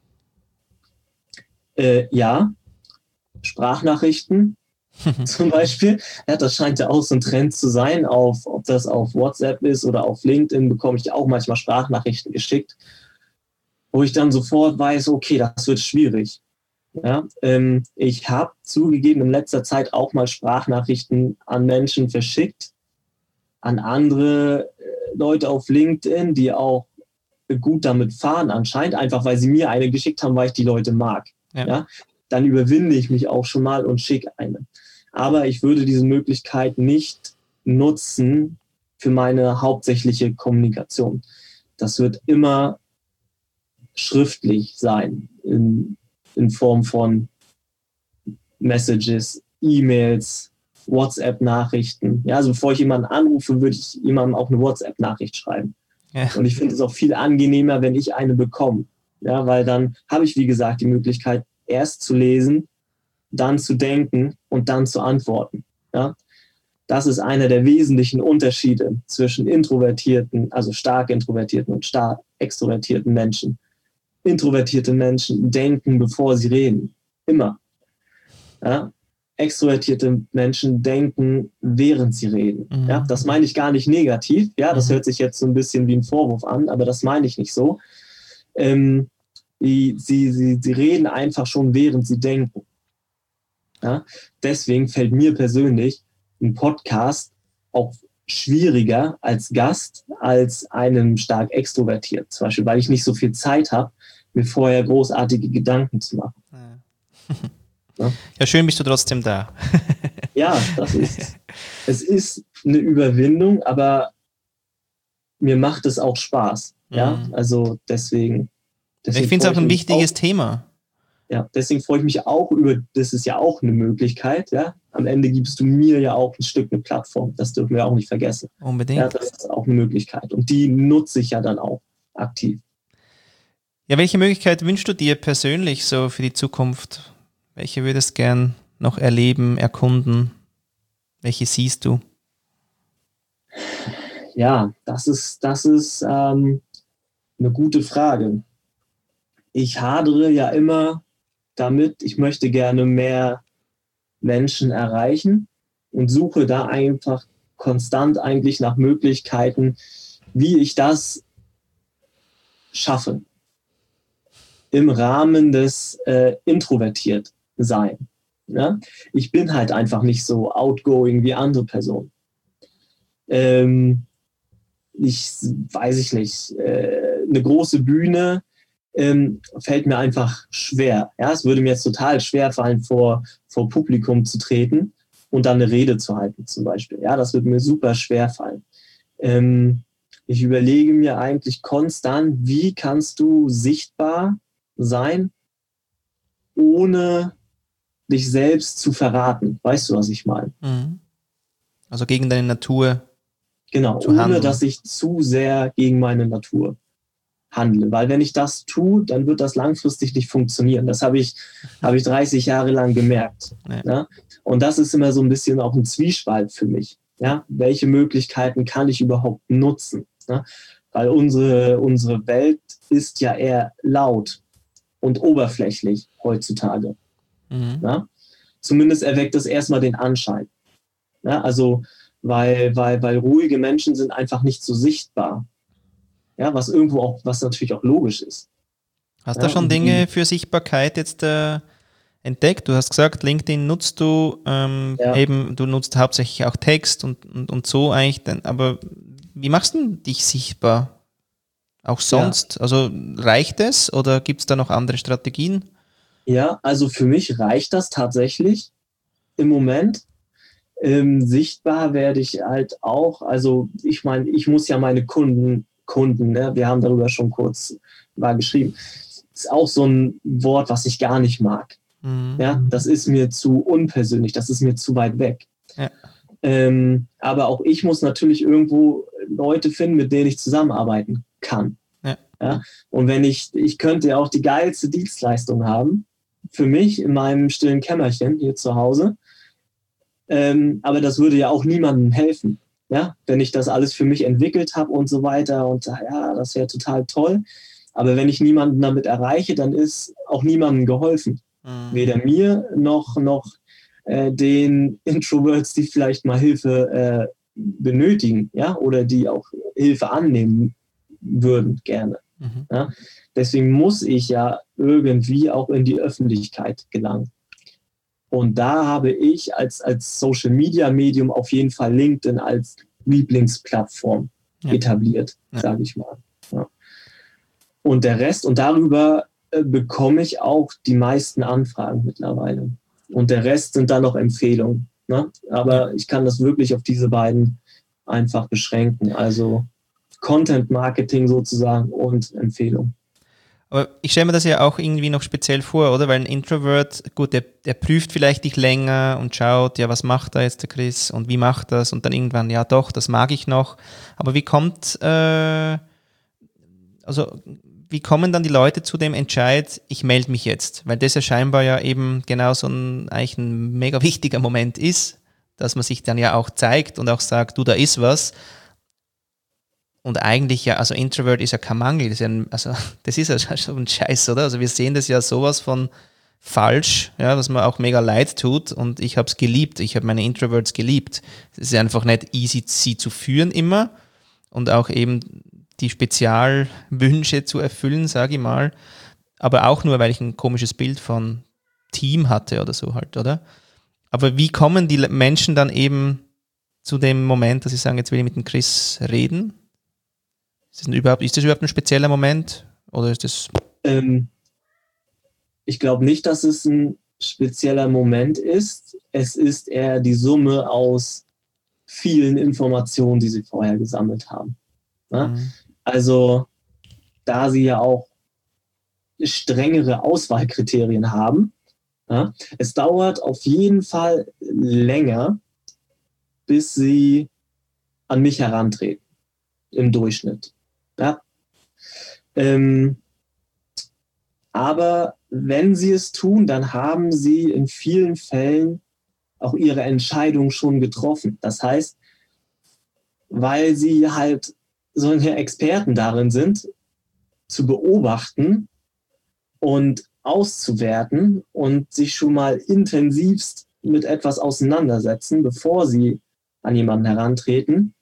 Ja, Sprachnachrichten zum Beispiel. Ja, das scheint ja auch so ein Trend zu sein, ob das auf WhatsApp ist oder auf LinkedIn, bekomme ich auch manchmal Sprachnachrichten geschickt, wo ich dann sofort weiß, okay, das wird schwierig. Ja, ich habe zugegeben in letzter Zeit auch mal Sprachnachrichten an Menschen verschickt, an andere Leute auf LinkedIn, die auch gut damit fahren anscheinend, einfach weil sie mir eine geschickt haben, weil ich die Leute mag. Ja, dann überwinde ich mich auch schon mal und schicke eine. Aber ich würde diese Möglichkeit nicht nutzen für meine hauptsächliche Kommunikation. Das wird immer schriftlich sein, in Form von Messages, E-Mails, WhatsApp-Nachrichten. Ja, also bevor ich jemanden anrufe, würde ich jemandem auch eine WhatsApp-Nachricht schreiben. Ja. Und ich finde es auch viel angenehmer, wenn ich eine bekomme. Ja, weil dann habe ich, wie gesagt, die Möglichkeit, erst zu lesen, dann zu denken und dann zu antworten. Ja, das ist einer der wesentlichen Unterschiede zwischen introvertierten, also stark introvertierten und stark extrovertierten Menschen. Introvertierte Menschen denken, bevor sie reden. Immer. Ja? Extrovertierte Menschen denken, während sie reden. Mhm. Ja? Das meine ich gar nicht negativ. Ja? Das hört sich jetzt so ein bisschen wie ein Vorwurf an, aber das meine ich nicht so. Sie reden einfach schon, während sie denken. Ja? Deswegen fällt mir persönlich ein Podcast auch schwieriger als Gast als einem stark extrovertiert. Zum Beispiel, weil ich nicht so viel Zeit habe, mir vorher großartige Gedanken zu machen. Ja, schön bist du trotzdem da. Ja, es ist eine Überwindung, aber mir macht es auch Spaß. Ja, also deswegen ich finde es auch ein wichtiges Thema. Ja, deswegen freue ich mich auch das ist ja auch eine Möglichkeit, ja. Am Ende gibst du mir ja auch ein Stück eine Plattform, das dürfen wir auch nicht vergessen. Unbedingt. Ja, das ist auch eine Möglichkeit und die nutze ich ja dann auch aktiv. Ja, welche Möglichkeit wünschst du dir persönlich so für die Zukunft? Welche würdest du gern noch erleben, erkunden? Welche siehst du? Ja, das ist eine gute Frage. Ich hadere ja immer damit, ich möchte gerne mehr Menschen erreichen und suche da einfach konstant eigentlich nach Möglichkeiten, wie ich das schaffe. Im Rahmen des Introvertiert-Sein. Ja? Ich bin halt einfach nicht so outgoing wie andere Personen. weiß ich nicht, eine große Bühne fällt mir einfach schwer. Ja, es würde mir jetzt total schwer fallen, vor Publikum zu treten und dann eine Rede zu halten zum Beispiel. Ja, das würde mir super schwer fallen. Ich überlege mir eigentlich konstant, wie kannst du sichtbar sein, ohne dich selbst zu verraten. Weißt du, was ich meine? Mhm. Also gegen deine Natur. Genau, ohne dass ich zu sehr gegen meine Natur handle. Weil wenn ich das tue, dann wird das langfristig nicht funktionieren. Das habe ich 30 Jahre lang gemerkt. Ja. Ja? Und das ist immer so ein bisschen auch ein Zwiespalt für mich. Ja? Welche Möglichkeiten kann ich überhaupt nutzen? Ja? Weil unsere Welt ist ja eher laut und oberflächlich heutzutage. Mhm. Ja? Zumindest erweckt das erstmal den Anschein. Ja? Also, weil ruhige Menschen sind einfach nicht so sichtbar. Ja, was natürlich auch logisch ist. Hast du schon Dinge für Sichtbarkeit jetzt entdeckt? Du hast gesagt, LinkedIn nutzt du, eben, du nutzt hauptsächlich auch Text und so eigentlich, aber wie machst du dich sichtbar? Auch sonst? Ja. Also reicht es oder gibt es da noch andere Strategien? Ja, also für mich reicht das tatsächlich im Moment. Sichtbar werde ich halt auch, also ich meine, ich muss ja meine Kunden, ne? Wir haben darüber schon kurz mal geschrieben, ist auch so ein Wort, was ich gar nicht mag. Mhm. Ja, das ist mir zu unpersönlich, das ist mir zu weit weg. Ja. Aber auch ich muss natürlich irgendwo Leute finden, mit denen ich zusammenarbeiten kann. Ja. Ja? Und wenn ich könnte ja auch die geilste Dienstleistung haben, für mich in meinem stillen Kämmerchen hier zu Hause, aber das würde ja auch niemandem helfen. Ja, wenn ich das alles für mich entwickelt habe und so weiter und ja, das wäre total toll. Aber wenn ich niemanden damit erreiche, dann ist auch niemandem geholfen. Mhm. Weder mir noch den Introverts, die vielleicht mal Hilfe benötigen, ja, oder die auch Hilfe annehmen würden gerne. Mhm. Ja? Deswegen muss ich ja irgendwie auch in die Öffentlichkeit gelangen. Und da habe ich als Social-Media-Medium auf jeden Fall LinkedIn als Lieblingsplattform etabliert, sage ich mal. Ja. Und der Rest, und darüber bekomme ich auch die meisten Anfragen mittlerweile. Und der Rest sind dann noch Empfehlungen. Ne? Aber ich kann das wirklich auf diese beiden einfach beschränken. Also Content-Marketing sozusagen und Empfehlung. Aber ich stelle mir das ja auch irgendwie noch speziell vor, oder? Weil ein Introvert, gut, der prüft vielleicht dich länger und schaut, ja, was macht da jetzt der Chris und wie macht das? Und dann irgendwann, ja doch, das mag ich noch. Aber wie kommen dann die Leute zu dem Entscheid, ich melde mich jetzt? Weil das ja scheinbar ja eben genau so eigentlich ein mega wichtiger Moment ist, dass man sich dann ja auch zeigt und auch sagt, du, da ist was. Und eigentlich ja, also Introvert ist ja kein Mangel, das ist ja so ein Scheiß, oder? Also wir sehen das ja sowas von falsch, ja, was mir auch mega leid tut und ich habe es geliebt, ich habe meine Introverts geliebt. Es ist einfach nicht easy, sie zu führen immer und auch eben die Spezialwünsche zu erfüllen, sage ich mal, aber auch nur, weil ich ein komisches Bild von Team hatte oder so halt, oder? Aber wie kommen die Menschen dann zu dem Moment, dass sie sagen, jetzt will ich mit dem Chris reden? Ist das überhaupt ein spezieller Moment? Oder ist das? Ich glaube nicht, dass es ein spezieller Moment ist. Es ist eher die Summe aus vielen Informationen, die sie vorher gesammelt haben. Ja? Mhm. Also, da sie ja auch strengere Auswahlkriterien haben, ja, es dauert auf jeden Fall länger, bis sie an mich herantreten, im Durchschnitt. Ja. Aber wenn sie es tun, dann haben sie in vielen Fällen auch ihre Entscheidung schon getroffen. Das heißt, weil sie halt solche Experten darin sind, zu beobachten und auszuwerten und sich schon mal intensivst mit etwas auseinandersetzen, bevor sie an jemanden herantreten,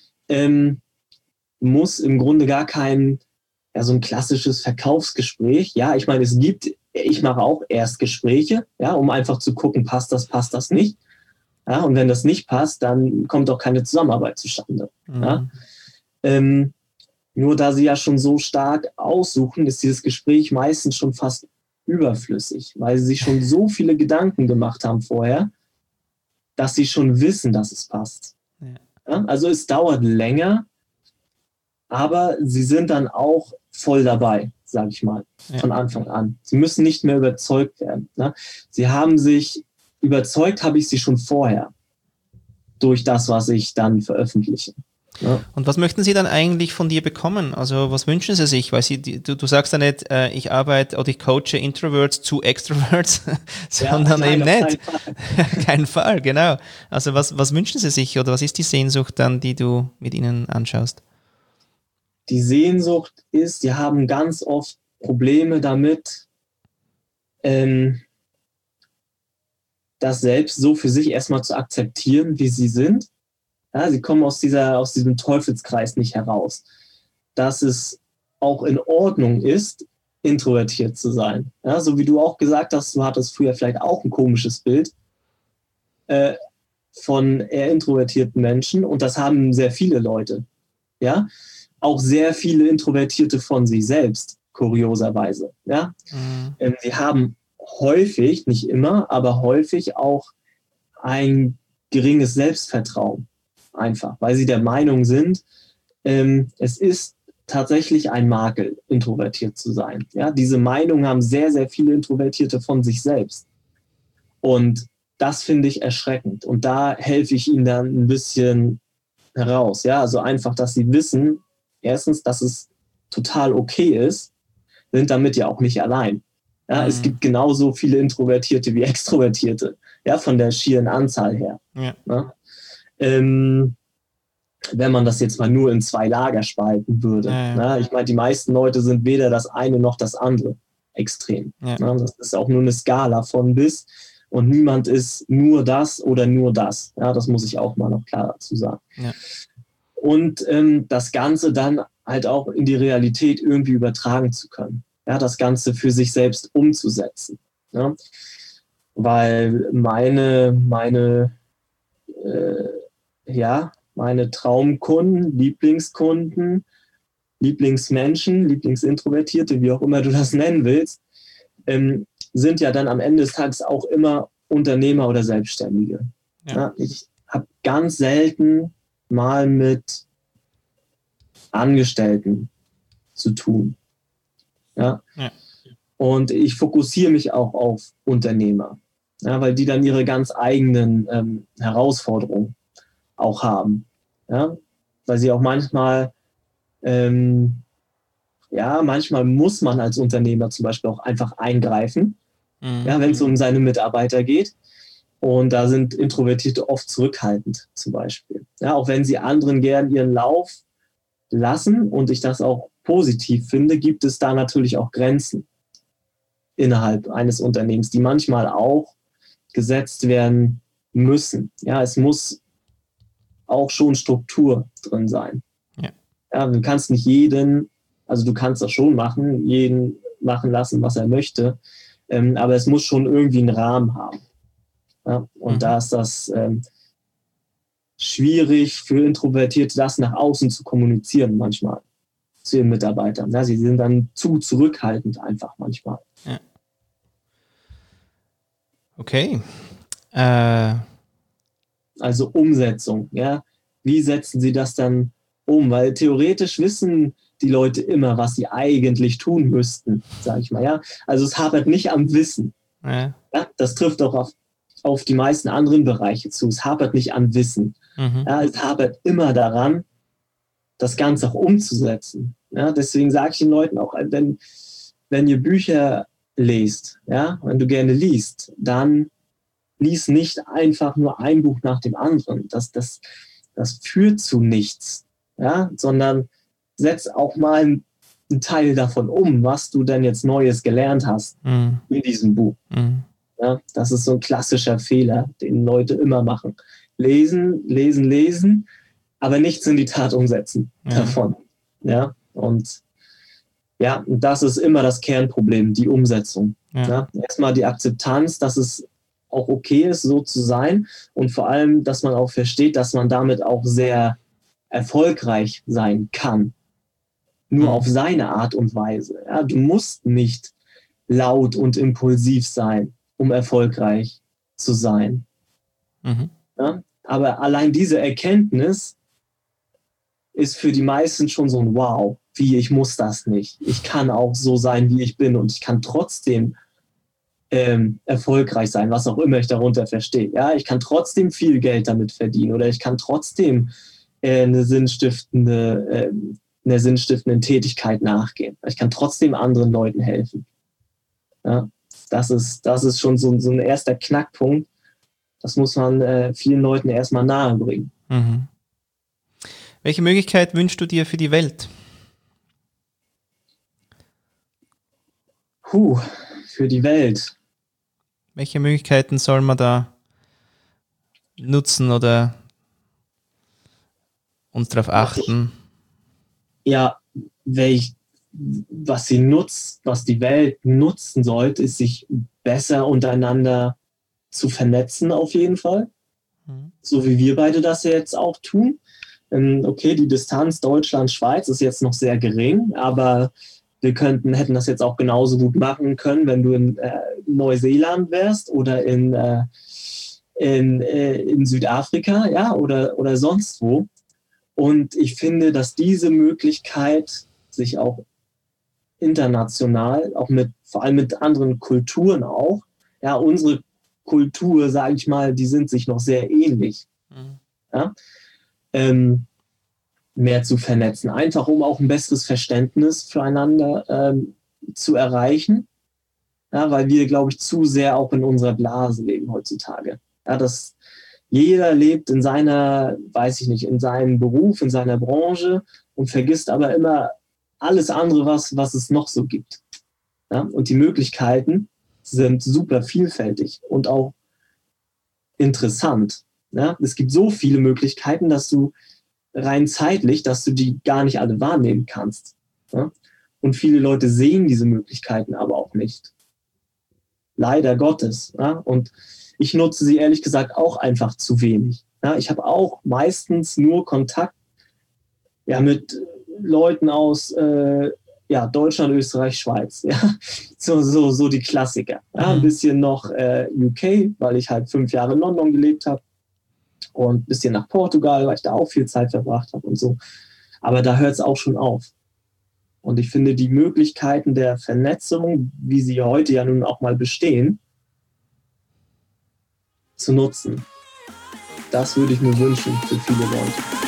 muss im Grunde gar kein, so ein klassisches Verkaufsgespräch. Ja, ich meine, ich mache auch Erstgespräche, ja, um einfach zu gucken, passt das nicht. Ja, und wenn das nicht passt, dann kommt auch keine Zusammenarbeit zustande. Ja? Nur da sie ja schon so stark aussuchen, ist dieses Gespräch meistens schon fast überflüssig, weil sie sich schon so viele Gedanken gemacht haben vorher, dass sie schon wissen, dass es passt. Ja, also es dauert länger, aber sie sind dann auch voll dabei, sage ich mal, von Anfang an. Sie müssen nicht mehr überzeugt werden. Ne? Sie haben sich überzeugt, habe ich sie schon vorher durch das, was ich dann veröffentliche. Ja. Und was möchten Sie dann eigentlich von dir bekommen? Also was wünschen Sie sich? Weil du sagst ja nicht, ich arbeite oder ich coache Introverts zu Extroverts, sondern eben nicht. Kein Fall, genau. Also was wünschen Sie sich oder was ist die Sehnsucht dann, die du mit ihnen anschaust? Die Sehnsucht ist, die haben ganz oft Probleme damit, das selbst so für sich erstmal zu akzeptieren, wie sie sind. Ja, sie kommen aus diesem Teufelskreis nicht heraus. Dass es auch in Ordnung ist, introvertiert zu sein. Ja, so wie du auch gesagt hast, du hattest früher vielleicht auch ein komisches Bild von eher introvertierten Menschen und das haben sehr viele Leute. Ja, auch sehr viele Introvertierte von sich selbst, kurioserweise. Ja, sie haben häufig, nicht immer, aber häufig auch ein geringes Selbstvertrauen. Einfach, weil sie der Meinung sind, es ist tatsächlich ein Makel, introvertiert zu sein. Ja, diese Meinung haben sehr, sehr viele Introvertierte von sich selbst. Und das finde ich erschreckend. Und da helfe ich ihnen dann ein bisschen heraus. Ja, also einfach, dass sie wissen, erstens, dass es total okay ist, sind damit ja auch nicht allein. Ja, es gibt genauso viele Introvertierte wie Extrovertierte, ja, von der schieren Anzahl her. Ja. Ja? Wenn man das jetzt mal nur in 2 Lager spalten würde. Ja. Ich meine, die meisten Leute sind weder das eine noch das andere extrem. Ja. Das ist auch nur eine Skala von bis und niemand ist nur das oder nur das. Ja, das muss ich auch mal noch klar dazu sagen. Ja. Und das Ganze dann halt auch in die Realität irgendwie übertragen zu können. Ja, das Ganze für sich selbst umzusetzen. Ja? Weil meine Traumkunden, Lieblingskunden, Lieblingsmenschen, Lieblingsintrovertierte, wie auch immer du das nennen willst, sind ja dann am Ende des Tages auch immer Unternehmer oder Selbstständige. Ja. Ja, ich habe ganz selten mal mit Angestellten zu tun. Ja? Ja. Und ich fokussiere mich auch auf Unternehmer, ja, weil die dann ihre ganz eigenen Herausforderungen auch haben. Ja? Weil sie auch manchmal manchmal muss man als Unternehmer zum Beispiel auch einfach eingreifen, ja, wenn es um seine Mitarbeiter geht. Und da sind Introvertierte oft zurückhaltend zum Beispiel. Ja, auch wenn sie anderen gern ihren Lauf lassen und ich das auch positiv finde, gibt es da natürlich auch Grenzen innerhalb eines Unternehmens, die manchmal auch gesetzt werden müssen. Ja, es muss auch schon Struktur drin sein. Ja, du kannst nicht jeden das schon machen, jeden machen lassen, was er möchte, aber es muss schon irgendwie einen Rahmen haben. Ja, und da ist das schwierig für Introvertierte, das nach außen zu kommunizieren manchmal zu ihren Mitarbeitern. Ja, sie sind dann zu zurückhaltend einfach manchmal. Ja. Okay. Also Umsetzung, ja. Wie setzen sie das dann um? Weil theoretisch wissen die Leute immer, was sie eigentlich tun müssten, sage ich mal. Ja? Also es hapert nicht am Wissen. Ja, das trifft auch auf die meisten anderen Bereiche zu. Es hapert nicht an Wissen. Ja, es hapert immer daran, das Ganze auch umzusetzen. Ja, deswegen sage ich den Leuten auch, wenn ihr Bücher lest, ja, wenn du gerne liest, dann lies nicht einfach nur ein Buch nach dem anderen. Das führt zu nichts, ja, sondern setz auch mal einen Teil davon um, was du denn jetzt Neues gelernt hast in diesem Buch. Ja, das ist so ein klassischer Fehler, den Leute immer machen. Lesen, aber nichts in die Tat umsetzen davon. Ja, und das ist immer das Kernproblem, die Umsetzung. Ja. Ja, erstmal die Akzeptanz, dass es auch okay ist, so zu sein und vor allem, dass man auch versteht, dass man damit auch sehr erfolgreich sein kann. Nur auf seine Art und Weise. Ja, du musst nicht laut und impulsiv sein, um erfolgreich zu sein. Ja? Aber allein diese Erkenntnis ist für die meisten schon so ein Wow, ich muss das nicht. Ich kann auch so sein, wie ich bin und ich kann trotzdem erfolgreich sein, was auch immer ich darunter verstehe. Ja, ich kann trotzdem viel Geld damit verdienen oder ich kann trotzdem einer sinnstiftenden Tätigkeit nachgehen. Ich kann trotzdem anderen Leuten helfen. Ja, das ist schon so ein erster Knackpunkt. Das muss man vielen Leuten erstmal nahebringen. Welche Möglichkeit wünschst du dir für die Welt? Für die Welt. Welche Möglichkeiten soll man da nutzen oder uns darauf achten? Was die Welt nutzen sollte, ist, sich besser untereinander zu vernetzen, auf jeden Fall. So wie wir beide das jetzt auch tun. Okay, die Distanz Deutschland-Schweiz ist jetzt noch sehr gering, aber wir hätten das jetzt auch genauso gut machen können, wenn du in Neuseeland wärst oder in Südafrika, ja, oder sonst wo. Und ich finde, dass diese Möglichkeit, sich auch international, vor allem mit anderen Kulturen auch, ja, unsere Kultur, sage ich mal, die sind sich noch sehr ähnlich. Ja? Mehr zu vernetzen, einfach um auch ein besseres Verständnis füreinander zu erreichen, ja, weil wir, glaube ich, zu sehr auch in unserer Blase leben heutzutage. Ja, dass jeder lebt in seinem Beruf, in seiner Branche und vergisst aber immer alles andere, was es noch so gibt. Ja, und die Möglichkeiten sind super vielfältig und auch interessant. Ja, es gibt so viele Möglichkeiten, dass du rein zeitlich, dass du die gar nicht alle wahrnehmen kannst. Ja? Und viele Leute sehen diese Möglichkeiten aber auch nicht. Leider Gottes. Ja? Und ich nutze sie ehrlich gesagt auch einfach zu wenig. Ja? Ich habe auch meistens nur Kontakt mit Leuten aus Deutschland, Österreich, Schweiz. Ja? So die Klassiker. Ja? Ein bisschen noch UK, weil ich halt 5 Jahre in London gelebt habe. Und ein bisschen nach Portugal, weil ich da auch viel Zeit verbracht habe und so. Aber da hört es auch schon auf. Und ich finde, die Möglichkeiten der Vernetzung, wie sie heute ja nun auch mal bestehen, zu nutzen, das würde ich mir wünschen für viele Leute.